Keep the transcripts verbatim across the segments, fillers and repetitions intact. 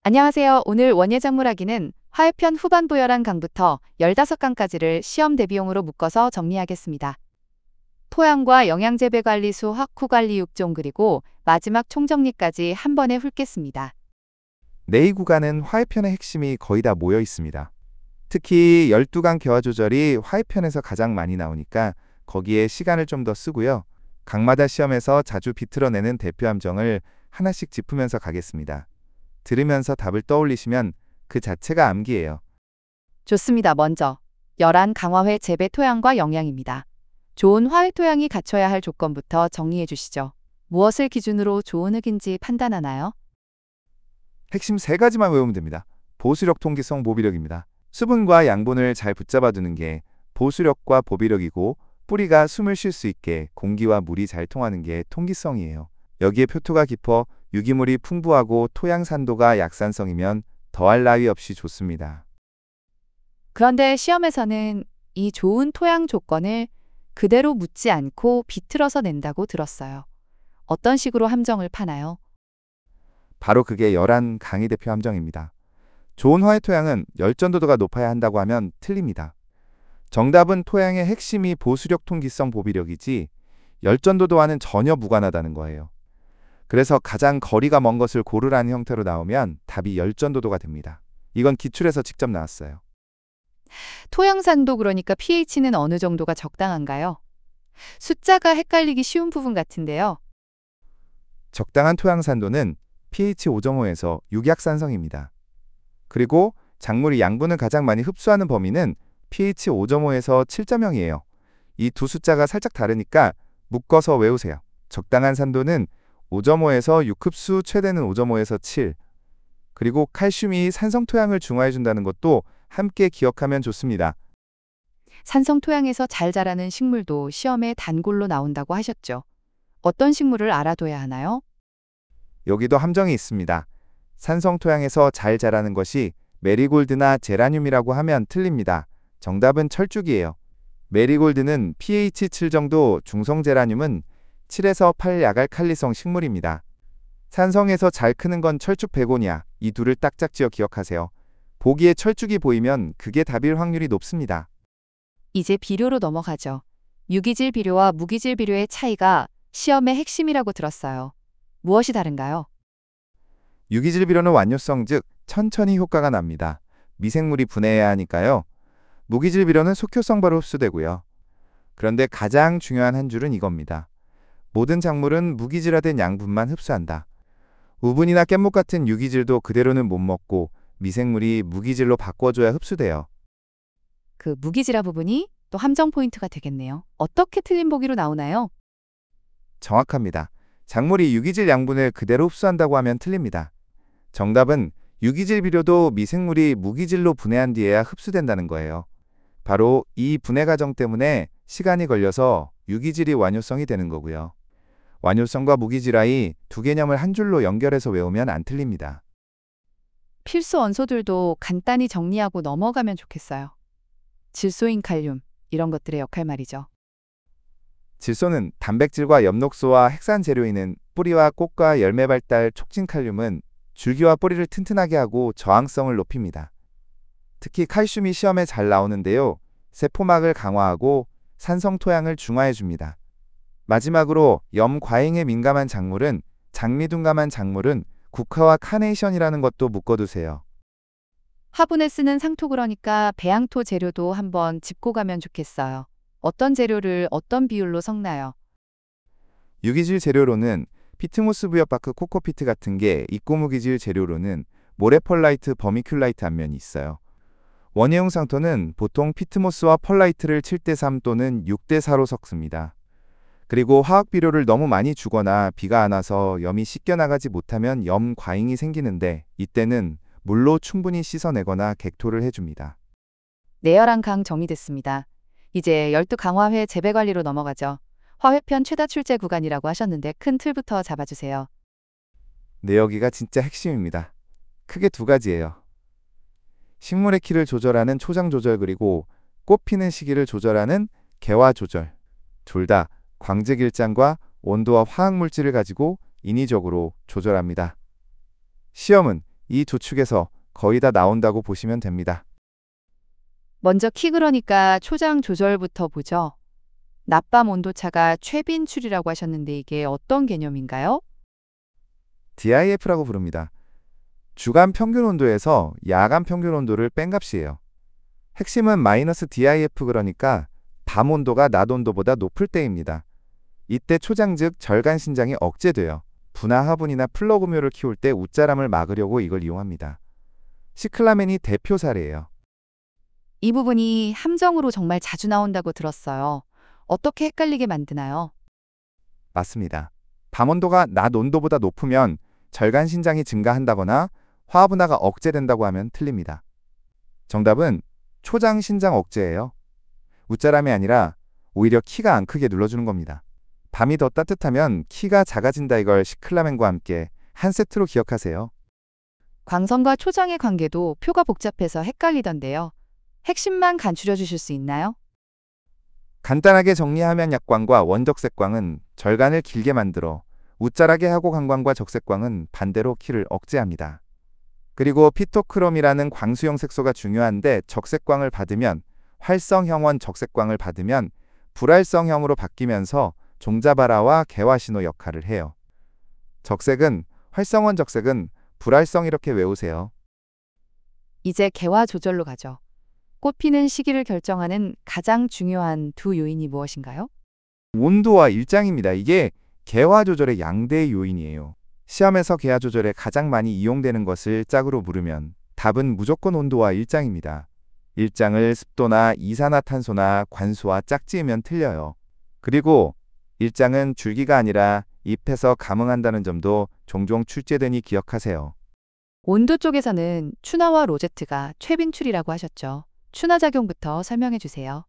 안녕하세요. 오늘 원예작물학기는 화훼편 후반부 열한 강부터 열다섯 강까지를 시험 대비용으로 묶어서 정리하겠습니다. 토양과 영양재배 관리수 확후 관리 육 종 그리고 마지막 총정리까지 한 번에 훑겠습니다. 네, 이 구간은 화훼편의 핵심이 거의 다 모여 있습니다. 특히 열두 강 개화 조절이 화훼편에서 가장 많이 나오니까 거기에 시간을 좀 더 쓰고요. 강마다 시험에서 자주 비틀어내는 대표 함정을 하나씩 짚으면서 가겠습니다. 들으면서 답을 떠올리시면 그 자체가 암기예요. 좋습니다. 먼저 열한 강화훼 재배 토양과 영양입니다. 좋은 화훼 토양이 갖춰야 할 조건부터 정리해 주시죠. 무엇을 기준으로 좋은 흙인지 판단하나요? 핵심 세 가지만 외우면 됩니다. 보수력, 통기성, 보비력입니다. 수분과 양분을 잘 붙잡아 두는 게 보수력과 보비력이고, 뿌리가 숨을 쉴 수 있게 공기와 물이 잘 통하는 게 통기성이에요. 여기에 표토가 깊어 유기물이 풍부하고 토양 산도가 약산성이면 더할 나위 없이 좋습니다. 그런데 시험에서는 이 좋은 토양 조건을 그대로 묻지 않고 비틀어서 낸다고 들었어요. 어떤 식으로 함정을 파나요? 바로 그게 열한 강의 대표 함정입니다. 좋은 화훼 토양은 열전도도가 높아야 한다고 하면 틀립니다. 정답은 토양의 핵심이 보수력, 통기성, 보비력이지 열전도도와는 전혀 무관하다는 거예요. 그래서 가장 거리가 먼 것을 고르라는 형태로 나오면 답이 열전도도가 됩니다. 이건 기출에서 직접 나왔어요. 토양 산도 그러니까 pH는 어느 정도가 적당한가요? 숫자가 헷갈리기 쉬운 부분 같은데요. 적당한 토양 산도는 pH 오 점 오에서 육약산성입니다. 그리고 작물이 양분을 가장 많이 흡수하는 범위는 pH 오 점 오에서 칠 점 영이에요. 이 두 숫자가 살짝 다르니까 묶어서 외우세요. 적당한 산도는 오 점 오에서 육 흡수, 최대는 오 점 오에서 칠. 그리고 칼슘이 산성 토양을 중화해 준다는 것도 함께 기억하면 좋습니다. 산성 토양에서 잘 자라는 식물도 시험에 단골로 나온다고 하셨죠. 어떤 식물을 알아둬야 하나요? 여기도 함정이 있습니다. 산성 토양에서 잘 자라는 것이 메리골드나 제라늄이라고 하면 틀립니다. 정답은 철쭉이에요. 메리골드는 pH 칠 정도, 중성 제라늄은 칠에서 팔 약알칼리성 식물입니다. 산성에서 잘 크는 건 철쭉, 베고니아, 이 둘을 딱딱 지어 기억하세요. 보기에 철쭉이 보이면 그게 답일 확률이 높습니다. 이제 비료로 넘어가죠. 유기질 비료와 무기질 비료의 차이가 시험의 핵심이라고 들었어요. 무엇이 다른가요? 유기질 비료는 완요성, 즉 천천히 효과가 납니다. 미생물이 분해해야 하니까요. 무기질 비료는 속효성 바로 흡수되고요. 그런데 가장 중요한 한 줄은 이겁니다. 모든 작물은 무기질화된 양분만 흡수한다. 우분이나 깻목 같은 유기질도 그대로는 못 먹고 미생물이 무기질로 바꿔줘야 흡수돼요. 그 무기질화 부분이 또 함정 포인트가 되겠네요. 어떻게 틀린 보기로 나오나요? 정확합니다. 작물이 유기질 양분을 그대로 흡수한다고 하면 틀립니다. 정답은 유기질 비료도 미생물이 무기질로 분해한 뒤에야 흡수된다는 거예요. 바로 이 분해 과정 때문에 시간이 걸려서 유기질이 완요성이 되는 거고요. 완요성과 무기질화이 두 개념을 한 줄로 연결해서 외우면 안 틀립니다. 필수 원소들도 간단히 정리하고 넘어가면 좋겠어요. 질소인 칼륨, 이런 것들의 역할 말이죠. 질소는 단백질과 엽록소와 핵산 재료이는 뿌리와 꽃과 열매 발달 촉진 칼륨은 줄기와 뿌리를 튼튼하게 하고 저항성을 높입니다. 특히 칼슘이 시험에 잘 나오는데요. 세포막을 강화하고 산성 토양을 중화해 줍니다. 마지막으로 염 과잉에 민감한 작물은 장미 둔감한 작물은 국화와 카네이션이라는 것도 묶어두세요. 화분에 쓰는 상토 그러니까 배양토 재료도 한번 짚고 가면 좋겠어요. 어떤 재료를 어떤 비율로 섞나요? 유기질 재료로는 피트모스 부엽바크 코코피트 같은 게 있고 무기질 재료로는 모레펄라이트, 버미큘라이트 앞면이 있어요. 원예용 상토는 보통 피트모스와 펄라이트를 칠 대 삼 또는 육 대 사로 섞습니다. 그리고 화학 비료를 너무 많이 주거나 비가 안 와서 염이 씻겨나가지 못하면 염 과잉이 생기는데 이때는 물로 충분히 씻어내거나 객토를 해줍니다. 내열한 강 정리됐습니다. 이제 열두 강화훼 재배 관리로 넘어가죠. 화훼편 최다 출제 구간이라고 하셨는데 큰 틀부터 잡아주세요. 네, 여기가 진짜 핵심입니다. 크게 두 가지예요. 식물의 키를 조절하는 초장 조절 그리고 꽃 피는 시기를 조절하는 개화 조절. 둘 다 광택일장과 온도와 화학물질을 가지고 인위적으로 조절합니다. 시험은 이 조축에서 거의 다 나온다고 보시면 됩니다. 먼저 키 그러니까 초장 조절부터 보죠. 낮밤 온도차가 최빈출이라고 하셨는데 이게 어떤 개념인가요? 디아이에프라고 부릅니다. 주간 평균 온도에서 야간 평균 온도를 뺀 값이에요. 핵심은 마이너스 디아이에프 그러니까 밤 온도가 낮 온도보다 높을 때입니다. 이때 초장 즉 절간 신장이 억제돼요. 분화 화분이나 플러그묘를 키울 때 웃자람을 막으려고 이걸 이용합니다. 시클라멘이 대표 사례예요. 이 부분이 함정으로 정말 자주 나온다고 들었어요. 어떻게 헷갈리게 만드나요? 맞습니다. 밤 온도가 낮 온도보다 높으면 절간 신장이 증가한다거나 화분화가 억제된다고 하면 틀립니다. 정답은 초장 신장 억제예요. 웃자람이 아니라 오히려 키가 안 크게 눌러주는 겁니다. 밤이 더 따뜻하면 키가 작아진다 이걸 시클라멘과 함께 한 세트로 기억하세요. 광선과 초장의 관계도 표가 복잡해서 헷갈리던데요. 핵심만 간추려 주실 수 있나요? 간단하게 정리하면 약광과 원적색광은 절간을 길게 만들어 웃자라게 하고 강광과 적색광은 반대로 키를 억제합니다. 그리고 피토크롬이라는 광수용 색소가 중요한데 적색광을 받으면 활성형원 적색광을 받으면 불활성형으로 바뀌면서 종자발화와 개화신호 역할을 해요. 적색은 활성원 적색은 불활성 이렇게 외우세요. 이제 개화 조절로 가죠. 꽃 피는 시기를 결정하는 가장 중요한 두 요인이 무엇인가요? 온도와 일장입니다. 이게 개화 조절의 양대 요인이에요. 시험에서 개화 조절에 가장 많이 이용되는 것을 짝으로 물으면 답은 무조건 온도와 일장입니다. 일장을 습도나 이산화탄소나 관수와 짝지으면 틀려요. 그리고 일장은 줄기가 아니라 잎에서 감응한다는 점도 종종 출제되니 기억하세요. 온도 쪽에서는 추나와 로제트가 최빈출이라고 하셨죠. 추나작용부터 설명해 주세요.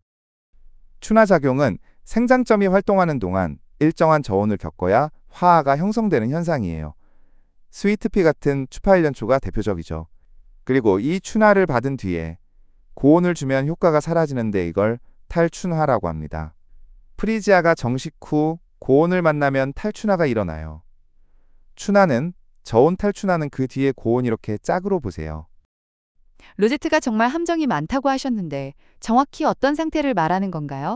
추나작용은 생장점이 활동하는 동안 일정한 저온을 겪어야 화합가 형성되는 현상이에요. 스위트피 같은 추파일연초가 대표적이죠. 그리고 이 추나를 받은 뒤에 고온을 주면 효과가 사라지는데 이걸 탈춘화라고 합니다. 프리지아가 정식 후 고온을 만나면 탈춘화가 일어나요. 춘화는 저온 탈춘화는 그 뒤에 고온 이렇게 짝으로 보세요. 로제트가 정말 함정이 많다고 하셨는데 정확히 어떤 상태를 말하는 건가요?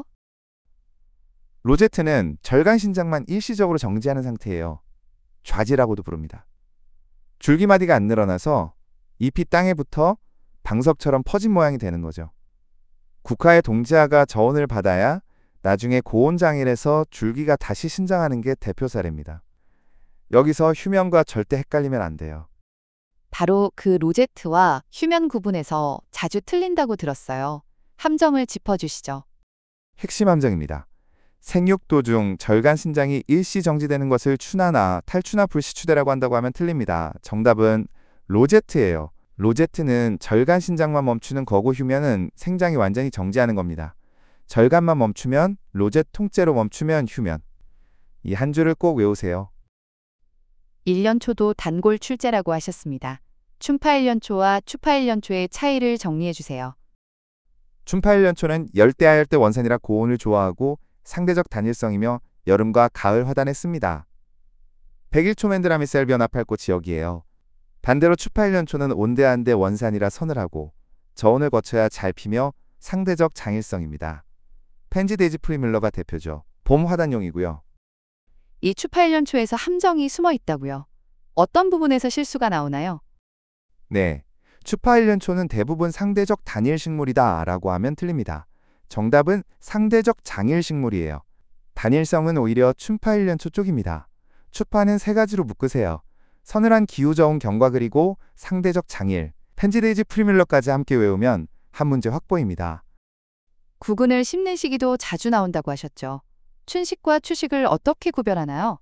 로제트는 절간 신장만 일시적으로 정지하는 상태예요. 좌지라고도 부릅니다. 줄기마디가 안 늘어나서 잎이 땅에 붙어 방석처럼 퍼진 모양이 되는 거죠. 국화의 동지아가 저온을 받아야 나중에 고온장일에서 줄기가 다시 신장하는 게 대표 사례입니다. 여기서 휴면과 절대 헷갈리면 안 돼요. 바로 그 로제트와 휴면 구분에서 자주 틀린다고 들었어요. 함정을 짚어주시죠. 핵심 함정입니다. 생육도 중 절간 신장이 일시 정지되는 것을 추나나 탈추나 불시추대라고 한다고 하면 틀립니다. 정답은 로제트예요. 로제트는 절간 신장만 멈추는 거고 휴면은 생장이 완전히 정지하는 겁니다. 절간만 멈추면 로제트, 통째로 멈추면 휴면. 이 한 줄을 꼭 외우세요. 일년초도 단골 출제라고 하셨습니다. 춘파일년초와 추파일년초의 차이를 정리해 주세요. 춘파일연초는 열대하열대 원산이라 고온을 좋아하고 상대적 단일성이며 여름과 가을 화단에 씁니다. 백일초맨드라미셀 변합할 꽃이 여기에요. 반대로 추파일연초는 온대한데 원산이라 서늘하고 저온을 거쳐야 잘 피며 상대적 장일성입니다. 펜지데이지 프리뮬러가 대표죠. 봄 화단용이고요. 이 추파일년초에서 함정이 숨어 있다고요. 어떤 부분에서 실수가 나오나요? 네, 추파일연초는 대부분 상대적 단일 식물이다 라고 하면 틀립니다. 정답은 상대적 장일 식물이에요. 단일성은 오히려 춘파일연초 쪽입니다. 추파는 세 가지로 묶으세요. 서늘한 기후저온 경과 그리고 상대적 장일, 펜지데이지 프리뮬러까지 함께 외우면 한 문제 확보입니다. 구근을 심는 시기도 자주 나온다고 하셨죠. 춘식과 추식을 어떻게 구별하나요?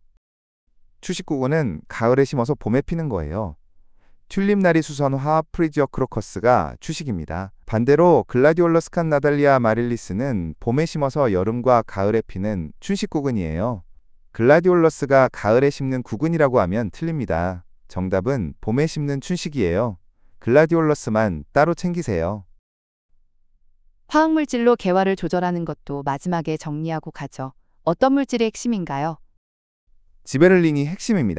추식구구는 가을에 심어서 봄에 피는 거예요. 튤립나리 수선화 프리지어 크로커스가 추식입니다. 반대로 글라디올러스 칸 나달리아 마릴리스는 봄에 심어서 여름과 가을에 피는 춘식구근이에요. 글라디올러스가 가을에 심는 구근이라고 하면 틀립니다. 정답은 봄에 심는 춘식이에요. 글라디올러스만 따로 챙기세요. 화학물질로 개화를 조절하는 것도 마지막에 정리하고 가죠. 어떤 물질이 핵심인가요? 지베를린이 핵심입니다.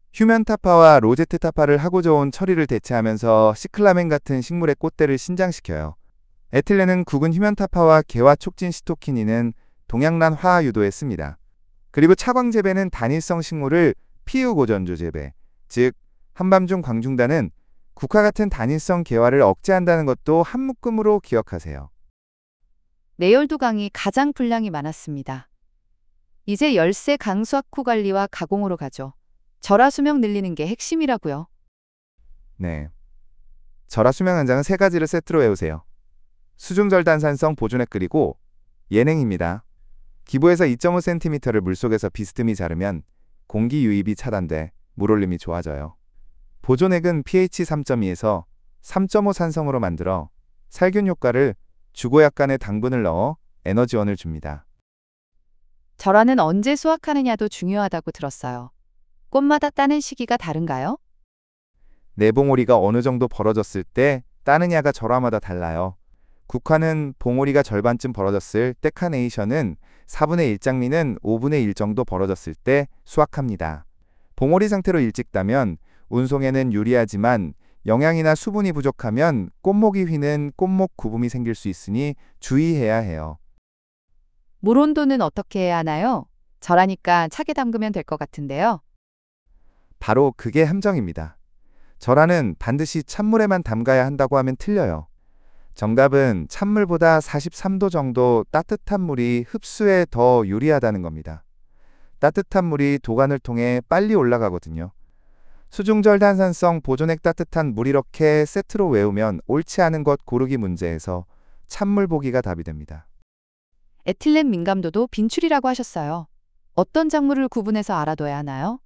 휴면타파와 로제트타파를 하고 좋은 처리를 대체하면서 시클라멘 같은 식물의 꽃대를 신장시켜요. 에틸렌은 국은 휴면타파와 개화 촉진 시토키닌은 동양란 화학 유도에 씁니다. 그리고 차광 재배는 단일성 식물을 피우 고전조 재배, 즉 한밤중 광중단은 국화 같은 단일성 개화를 억제한다는 것도 한 묶음으로 기억하세요. 내열두강이 가장 분량이 많았습니다. 이제 열세 강 수확후 관리와 가공으로 가죠. 절하 수명 늘리는 게 핵심이라고요. 네. 절하 수명 한장은 세 가지를 세트로 외우세요. 수중절단산성 보존액 그리고 예냉입니다. 기부에서 이 점 오 센티미터를 물속에서 비스듬히 자르면 공기 유입이 차단돼 물올림이 좋아져요. 보존액은 pH 삼 점 이에서 삼 점 오 산성으로 만들어 살균 효과를 주고 약간의 당분을 넣어 에너지원을 줍니다. 절하는 언제 수확하느냐도 중요하다고 들었어요. 꽃마다 따는 시기가 다른가요? 내봉오리가 어느 정도 벌어졌을 때 따느냐가 절하마다 달라요. 국화는 봉오리가 절반쯤 벌어졌을 때, 카네이션은 사분의 일 장미는 오분의 일 정도 벌어졌을 때 수확합니다. 봉오리 상태로 일찍 따면 운송에는 유리하지만 영양이나 수분이 부족하면 꽃목이 휘는 꽃목 구붐이 생길 수 있으니 주의해야 해요. 물 온도는 어떻게 해야 하나요? 절하니까 차게 담그면 될 것 같은데요. 바로 그게 함정입니다. 절하는 반드시 찬물에만 담가야 한다고 하면 틀려요. 정답은 찬물보다 사십삼 도 정도 따뜻한 물이 흡수에 더 유리하다는 겁니다. 따뜻한 물이 도관을 통해 빨리 올라가거든요. 수중절단산성 보존액 따뜻한 물 이렇게 세트로 외우면 옳지 않은 것 고르기 문제에서 찬물 보기가 답이 됩니다. 에틸렌 민감도도 빈출이라고 하셨어요. 어떤 작물을 구분해서 알아둬야 하나요?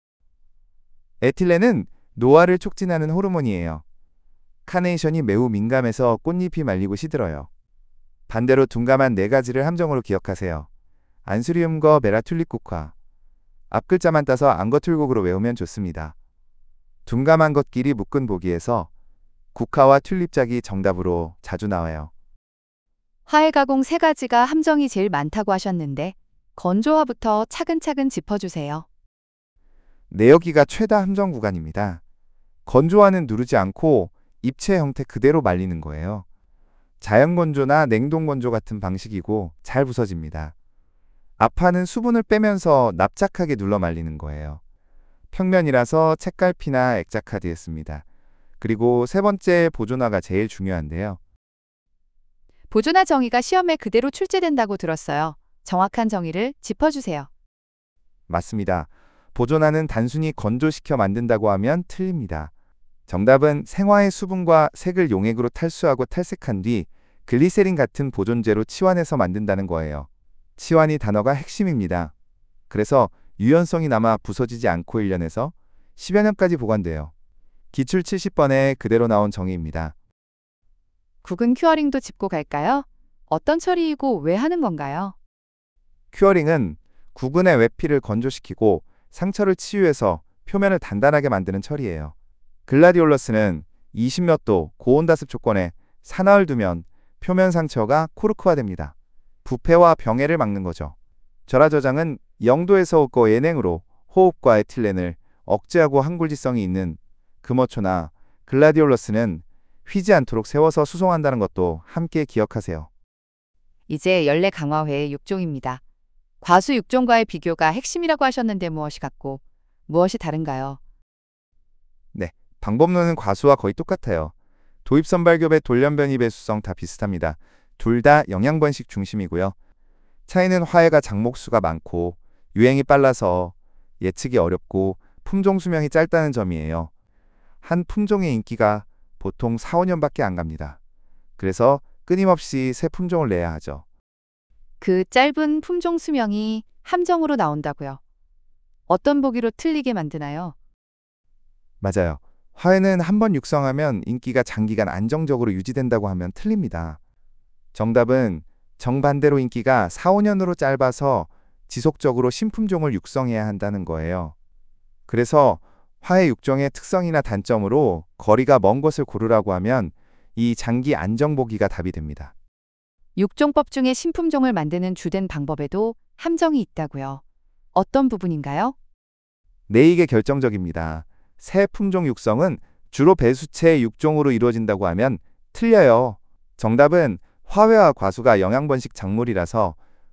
에틸렌은 노화를 촉진하는 호르몬이에요. 카네이션이 매우 민감해서 꽃잎이 말리고 시들어요. 반대로 둔감한 네 가지를 함정으로 기억하세요. 안수리움과 메라튤립 국화. 앞글자만 따서 안거툴곡으로 외우면 좋습니다. 둔감한 것끼리 묶은 보기에서 국화와 튤립작이 정답으로 자주 나와요. 화해 가공 세 가지가 함정이 제일 많다고 하셨는데 건조화부터 차근차근 짚어주세요. 내역기가 최다 함정 구간입니다. 건조화는 누르지 않고 입체 형태 그대로 말리는 거예요. 자연건조나 냉동건조 같은 방식이고 잘 부서집니다. 앞판은 수분을 빼면서 납작하게 눌러 말리는 거예요. 평면이라서 책갈피나 액자카드에 씁니다. 그리고 세 번째 보존화가 제일 중요한데요. 보존화 정의가 시험에 그대로 출제된다고 들었어요. 정확한 정의를 짚어주세요. 맞습니다. 보존화는 단순히 건조시켜 만든다고 하면 틀립니다. 정답은 생화의 수분과 색을 용액으로 탈수하고 탈색한 뒤 글리세린 같은 보존제로 치환해서 만든다는 거예요. 치환이 단어가 핵심입니다. 그래서 유연성이 남아 부서지지 않고 일 년에서 십여 년까지 보관돼요. 기출 칠십 번에 그대로 나온 정의입니다. 국은 큐어링도 짚고 갈까요? 어떤 처리이고 왜 하는 건가요? 큐어링은 구근의 외피를 건조시키고 상처를 치유해서 표면을 단단하게 만드는 처리예요. 글라디올러스는 이십몇 도 고온다습 조건에 사나흘 두면 표면 상처가 코르크화됩니다. 부패와 병해를 막는 거죠. 절하 저장은 영 도에서 오 도 예냉으로 호흡과 에틸렌을 억제하고 항굴지성이 있는 금어초나 글라디올러스는 휘지 않도록 세워서 수송한다는 것도 함께 기억하세요. 이제 연례 강화회의 육 종입니다. 과수 육 종과의 비교가 핵심이라고 하셨는데 무엇이 같고 무엇이 다른가요? 네, 방법론은 과수와 거의 똑같아요. 도입선발교배 돌연변이 배수성 다 비슷합니다. 둘 다 영양번식 중심이고요. 차이는 화해가 작목수가 많고 유행이 빨라서 예측이 어렵고 품종 수명이 짧다는 점이에요. 한 품종의 인기가 보통 사, 오 년밖에 안 갑니다. 그래서 끊임없이 새 품종을 내야 하죠. 그 짧은 품종 수명이 함정으로 나온다고요. 어떤 보기로 틀리게 만드나요? 맞아요. 화해는 한번 육성하면 인기가 장기간 안정적으로 유지된다고 하면 틀립니다. 정답은 정반대로 인기가 사, 오 년으로 짧아서 지속적으로 신품종을 육성해야 한다는 거예요. 그래서 화해 육종의 특성이나 단점으로 거리가 먼 것을 고르라고 하면 이 장기 안정보기가 답이 됩니다. 육종법 중에 신품종을 만드는 주된 방법에도 함정이 있다고요. 어떤 부분인가요? 네, 이게 결정적입니다. 새 품종 육성은 주로 배수체 육종으로 이루어진다고 하면 틀려요. 정답은 화훼와 과수가 영양번식 작물이라서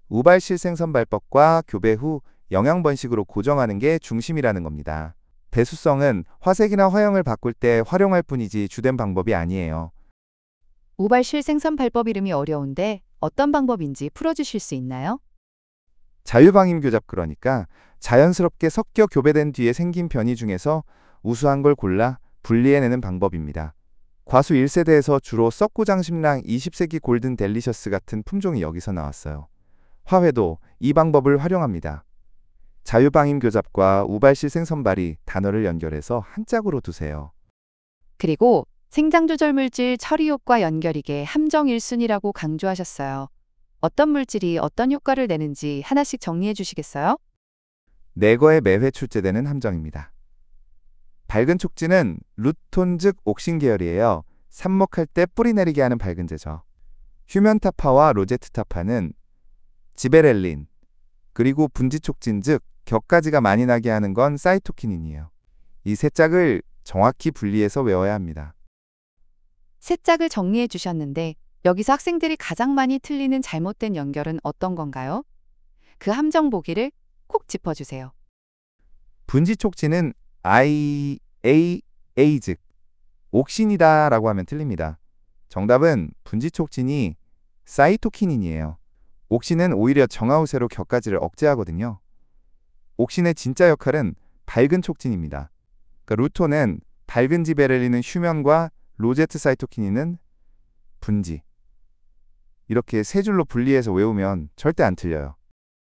우발실생선발법과 교배 후 영양번식으로 고정하는 게 중심이라는 겁니다. 배수성은 화색이나 화형을 바꿀 때 활용할 뿐이지 주된 방법이 아니에요. 우발실 생선 발법 이름이 어려운데 어떤 방법인지 풀어주실 수 있나요? 자유방임 교잡, 그러니까 자연스럽게 섞여 교배된 뒤에 생긴 변이 중에서 우수한 걸 골라 분리해내는 방법입니다. 과수 일 세대에서 주로 썩구장심랑 이십 세기 골든 델리셔스 같은 품종이 여기서 나왔어요. 화훼도 이 방법을 활용합니다. 자유방임 교잡과 우발실 생선발이 단어를 연결해서 한 짝으로 두세요. 그리고 생장조절 물질 처리효과 연결이게 함정 일 순위라고 강조하셨어요. 어떤 물질이 어떤 효과를 내는지 하나씩 정리해 주시겠어요? 내거에 매회 출제되는 함정입니다. 밝은 촉진은 루톤 즉 옥신 계열이에요. 삽목할 때 뿌리 내리게 하는 밝은제죠. 휴면타파와 로제트타파는 지베렐린, 그리고 분지촉진 즉 격가지가 많이 나게 하는 건 사이토키닌이에요. 이 세 짝을 정확히 분리해서 외워야 합니다. 세 짝을 정리해 주셨는데 여기서 학생들이 가장 많이 틀리는 잘못된 연결은 어떤 건가요? 그 함정 보기를 꼭 짚어주세요. 분지촉진은 I, A, A 즉 옥신이다 라고 하면 틀립니다. 정답은 분지촉진이 사이토키닌이에요. 옥신은 오히려 정화우세로 격가지를 억제하거든요. 옥신의 진짜 역할은 밝은 촉진입니다. 그러니까 루톤은 밝은 지베렐린은 휴면과 로제트 사이토키닌은 분지. 이렇게 세 줄로 분리해서 외우면 절대 안 틀려요.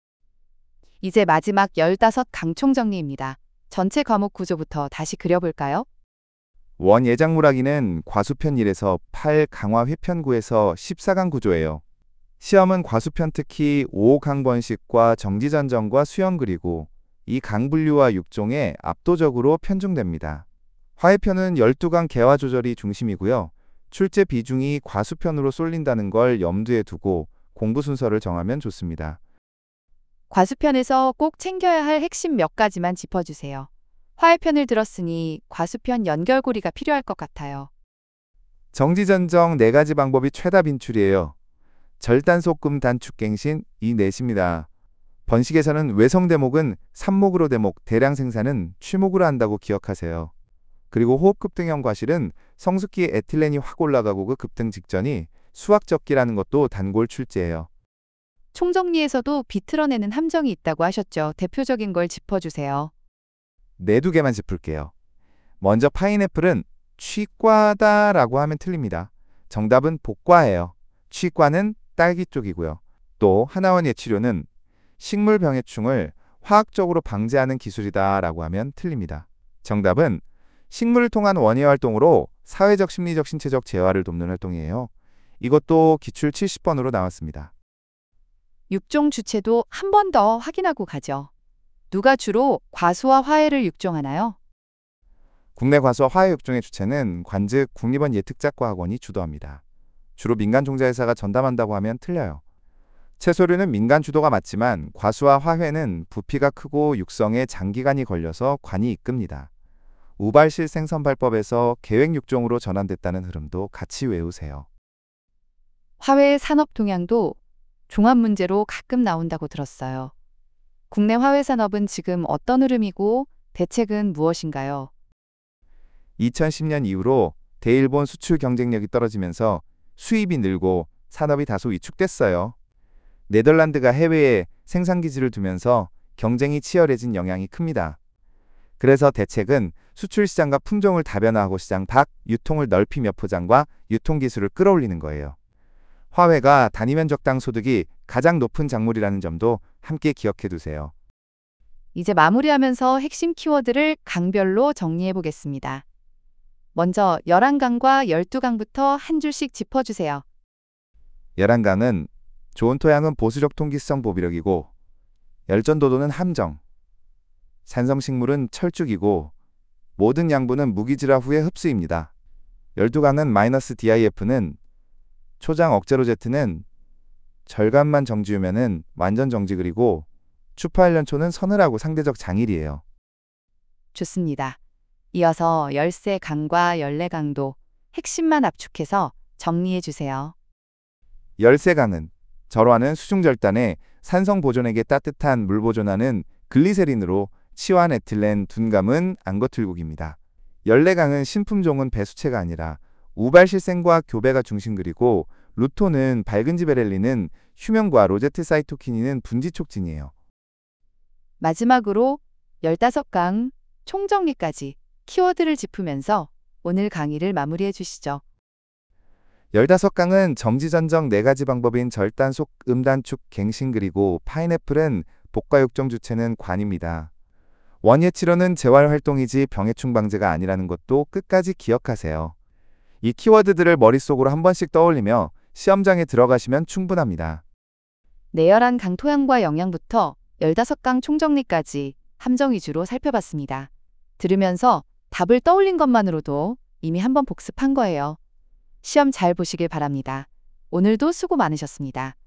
이제 마지막 열다섯 강총 정리입니다. 전체 과목 구조부터 다시 그려볼까요? 원 예작물학기는 과수편 일에서 팔 강화 회편구에서 십사 강 구조예요. 시험은 과수편 특히 오 강번식과 정지전정과 수영 그리고 이 강분류와 육종에 압도적으로 편중됩니다. 화해편은 십이 강 개화 조절이 중심이고요. 출제 비중이 과수편으로 쏠린다는 걸 염두에 두고 공부 순서를 정하면 좋습니다. 과수편에서 꼭 챙겨야 할 핵심 몇 가지만 짚어주세요. 화해편을 들었으니 과수편 연결고리가 필요할 것 같아요. 정지전정 네 가지 방법이 최다 빈출이에요. 절단소금 단축갱신 이 넷입니다. 번식에서는 외성 대목은 삽목으로 대목, 대량 생산은 취목으로 한다고 기억하세요. 그리고 호흡급등형 과실은 성숙기 에틸렌이 확 올라가고 그 급등 직전이 수확적기라는 것도 단골 출제예요. 총정리에서도 비틀어내는 함정이 있다고 하셨죠. 대표적인 걸 짚어주세요. 네 두 개만 짚을게요. 먼저 파인애플은 취과다라고 하면 틀립니다. 정답은 복과예요. 취과는 딸기 쪽이고요. 또 하나원 예치료는 식물병해충을 화학적으로 방제하는 기술이다라고 하면 틀립니다. 정답은 식물을 통한 원예 활동으로 사회적, 심리적, 신체적 재활을 돕는 활동이에요. 이것도 기출 칠십 번으로 나왔습니다. 육종 주체도 한 번 더 확인하고 가죠. 누가 주로 과수와 화해를 육종하나요? 국내 과수와 화해 육종의 주체는 관즉 국립원 예특작과학원이 주도합니다. 주로 민간 종자회사가 전담한다고 하면 틀려요. 채소류는 민간 주도가 맞지만 과수와 화훼는 부피가 크고 육성에 장기간이 걸려서 관이 이끕니다. 우발실 생선발법에서 계획 육종으로 전환됐다는 흐름도 같이 외우세요. 화훼 산업 동향도 종합 문제로 가끔 나온다고 들었어요. 국내 화훼 산업은 지금 어떤 흐름이고 대책은 무엇인가요? 이천십 년 이후로 대일본 수출 경쟁력이 떨어지면서 수입이 늘고 산업이 다소 위축됐어요. 네덜란드가 해외에 생산기지를 두면서 경쟁이 치열해진 영향이 큽니다. 그래서 대책은 수출 시장과 품종을 다변화하고 시장 밖 유통을 넓히며 포장과 유통기술을 끌어올리는 거예요. 화훼가 단위면적당 소득이 가장 높은 작물이라는 점도 함께 기억해 두세요. 이제 마무리하면서 핵심 키워드를 강별로 정리해 보겠습니다. 먼저 열한 강과 열두 강부터 한 줄씩 짚어주세요. 열한 강은 좋은 토양은 보수력 통기성 보비력이고 열전도도는 함정, 산성식물은 철쭉이고 모든 양분은 무기질화 후에 흡수입니다. 열두 강은 마이너스 디아이에프는 초장 억제로 제트는 절간만 정지우면은 완전 정지 그리고 추파일련초는 서늘하고 상대적 장일이에요. 좋습니다. 이어서 열세 강과 열네 강도 핵심만 압축해서 정리해 주세요. 열세 강은 절화는 수중절단에 산성 보존액에 따뜻한 물 보존하는 글리세린으로 치환 에틸렌 둔감은 안거틀국입니다. 열네 강은 신품종은 배수체가 아니라 우발실생과 교배가 중심 그리고 루토는 밝은 지베렐린은 휴면과 로제트 사이토키닌은 분지 촉진이에요. 마지막으로 열다섯 강 총정리까지 키워드를 짚으면서 오늘 강의를 마무리해 주시죠. 열다섯 강은 정지전정 네 가지 방법인 절단, 속, 음단축, 갱신 그리고 파인애플은 복과육종 주체는 관입니다. 원예 치료는 재활활동이지 병해충 방제가 아니라는 것도 끝까지 기억하세요. 이 키워드들을 머릿속으로 한 번씩 떠올리며 시험장에 들어가시면 충분합니다. 내열한 강 토양과 영양부터 열다섯 강 총정리까지 함정 위주로 살펴봤습니다. 들으면서 답을 떠올린 것만으로도 이미 한번 복습한 거예요. 시험 잘 보시길 바랍니다. 오늘도 수고 많으셨습니다.